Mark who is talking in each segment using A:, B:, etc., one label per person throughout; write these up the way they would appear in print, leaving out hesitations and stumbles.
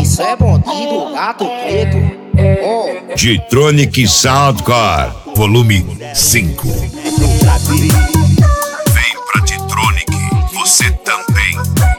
A: Isso é bandido, gato preto. Oh.
B: G-Tronic Soundcore, volume 5. Vem pra G-Tronic, você também.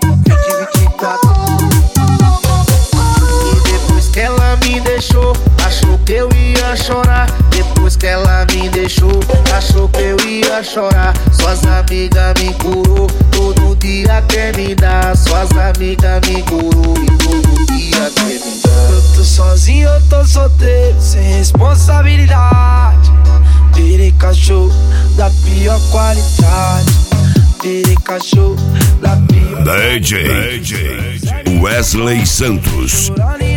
A: E depois que ela me deixou, achou que eu ia chorar. Depois que ela me deixou, achou que eu ia chorar. Suas amigas me curou, todo dia quer me dar. Suas amigas me curou e todo dia quer me dar.
C: Eu tô sozinho, eu tô solteiro, sem responsabilidade. Virei cachorro da pior qualidade. Virei cachorro da pior
B: DJ Wesley Santos.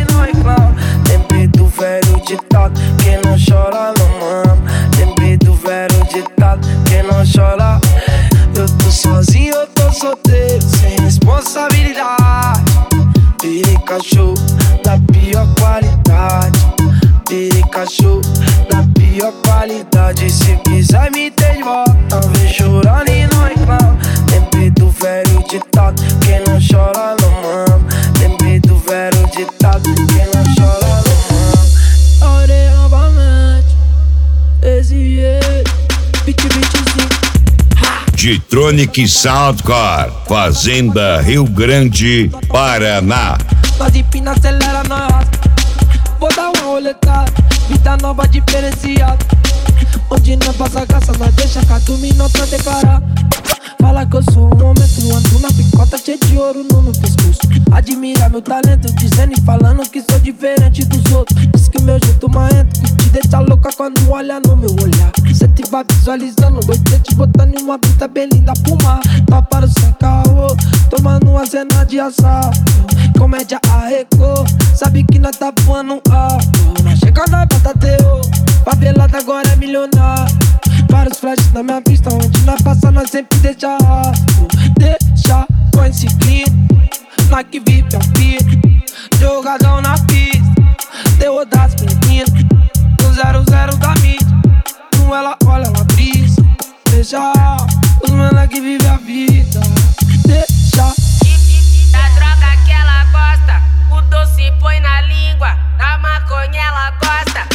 C: Lembrei do velho ditado, quem não chora não mama. Lembrei do velho ditado, quem não chora. Eu tô sozinho, eu tô solteiro, sem responsabilidade. Virei cachorro da pior qualidade. Virei cachorro da pior qualidade. Se quiser me ter de volta, vem chorando e não reclama. Lembrei do velho ditado, quem não chora não mama. Lembrei do velho ditado, quem não chora não mama. Orei novamente, esse jeito, 2025.
B: G-Tronic Soundcore, Fazenda Rio Grande, Paraná.
C: Nós empina, acelera, nós vou dar uma roletada, vida nova diferenciada. Onde não passa graça, nós deixa cada minuto declarar. Fala que eu sou um homem, ando na picota cheio de ouro no meu pescoço. Admira meu talento, dizendo e falando que sou diferente dos outros. Diz que meu jeito marrento, que te deixa louca quando olha no meu olhar. Cê te vai visualizando, você te botando em uma pista bem linda pro mar. Tá para o sem caô, tomando uma cena de assalto. Comédia arrecou, sabe que nós tá voando alto. Nós chega, nós batateu, favelada agora é milionário. Vários flashes na minha pista, onde nós passa, nós sempre deixa rastro. Deixa com esse clipe, nós que vive a vida. Jogadão na pista, terror das meninas. No 00 da mídia, não ela olha, ela brisa. Deixa os mena que vive a vida. Deixa
D: da droga que ela gosta, o doce põe na língua, da maconha ela gosta.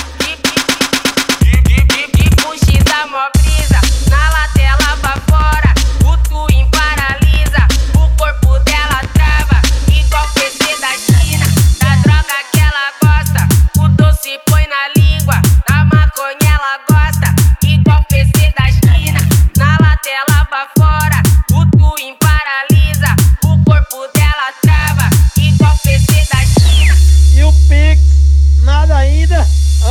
D: Puxa da mó brisa, na latela pra fora, o twin paralisa, o corpo dela trava, igual PC da China. Da droga que ela gosta, o doce põe na língua, da maconha ela gosta, igual PC da China. Na latela pra fora, o twin paralisa, o corpo dela trava, igual PC da China.
C: e o Pix, nada ainda.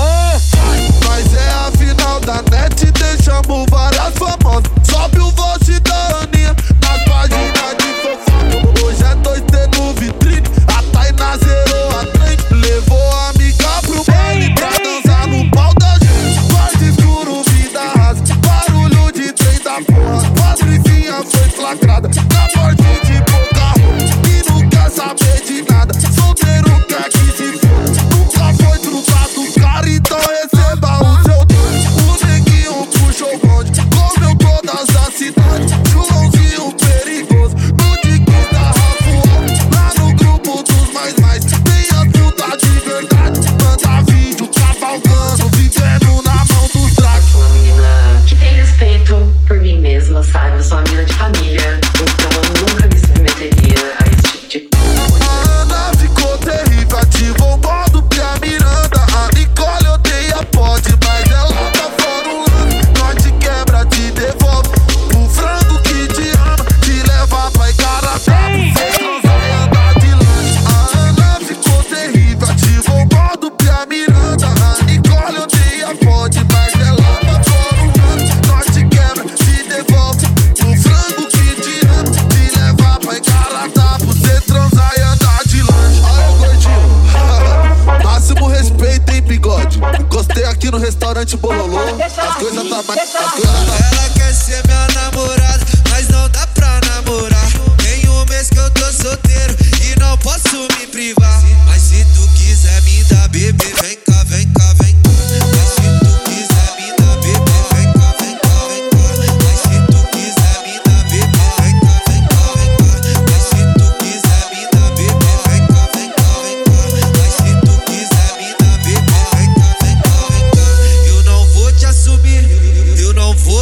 E: Mas é a final da net, deixamos várias famosas. Sobe o vote da Aninha nas páginas de fofoca. Hoje é 2T no vitrine, a Tainá zerou a trem. Levou a amiga pro baile pra dançar no pau da gente. Quarto escuro, vida rasa, barulho de trem da porra. Patricinha foi flagrada na porta de pouca roupa. E não quer saber de nada, solteiro quer que se foda. Nunca foi trucado, cara, então receba o seu dono. O neguinho puxou o bonde, comeu todas as cidades. Joãozinho perigoso, no Dicos da Rafual. Lá no grupo dos mais, tem a puta de verdade. Manda vídeo cavalgando, vivendo na mão dos dragos.
F: Sou uma menina que tem respeito por mim mesma, sabe? Eu sou uma menina de família, então eu nunca me submeteria a esse tipo de coisa.
E: A Ana ficou terrível, ativou o modo pra Miranda. A Nicole odeia pode, mas ela tá fora um lance. Nós te quebra, te devolve o frango que te ama, te leva pra Igarapá. Você transar e andar de lanche. A Ana ficou terrível, ativou o modo pra Miranda. A Nicole odeia pode, mas ela tá fora um lance. Nós te quebra, te devolve o frango que te ama, te leva pra Igarapá. Você transar e andar de lanche. Olha o gordinho, máximo respeito, hein, bigode. Gostei aqui no restaurante Bololô. As coisas tá mais.
G: Ela quer ser minha namorada, mas não dá pra namorar. Tem um mês que eu tô solteiro e não posso me privar. Mas se tu quiser me dar bebê, vem cá, vem cá, vem cá. Mas se tu quiser me dar bebê, vem cá, vem cá, vem cá. Mas se tu quiser me dar bebê, vem cá, vem cá, vem cá. Mas se tu quiser me dar bebê, vem cá, vem cá, vem cá.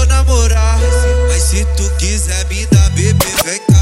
G: namorar. Mas se tu quiser me dar bebê, vem cá.